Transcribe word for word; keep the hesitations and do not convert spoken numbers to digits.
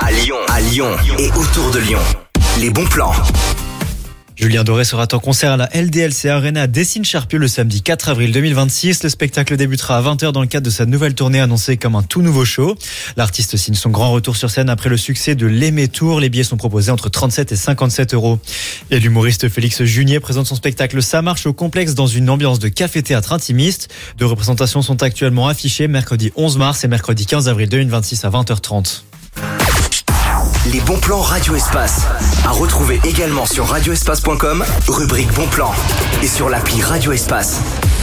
à Lyon, à Lyon et autour de Lyon. Les bons plans. Julien Doré sera en concert à la L D L C Arena à Dessines-Charpieu le samedi quatre avril deux mille vingt-six. Le spectacle débutera à vingt heures dans le cadre de sa nouvelle tournée annoncée comme un tout nouveau show. L'artiste signe son grand retour sur scène après le succès de l'Aimé Tour. Les billets sont proposés entre trente-sept et cinquante-sept euros. Et l'humoriste Félix Junier présente son spectacle Ça marche au complexe dans une ambiance de café-théâtre intimiste. Deux représentations sont actuellement affichées mercredi onze mars et mercredi quinze avril deux mille vingt-six à vingt heures trente. Les bons plans Radio Espace. À retrouver également sur radio espace point com, rubrique bons plans. Et sur l'appli Radio Espace.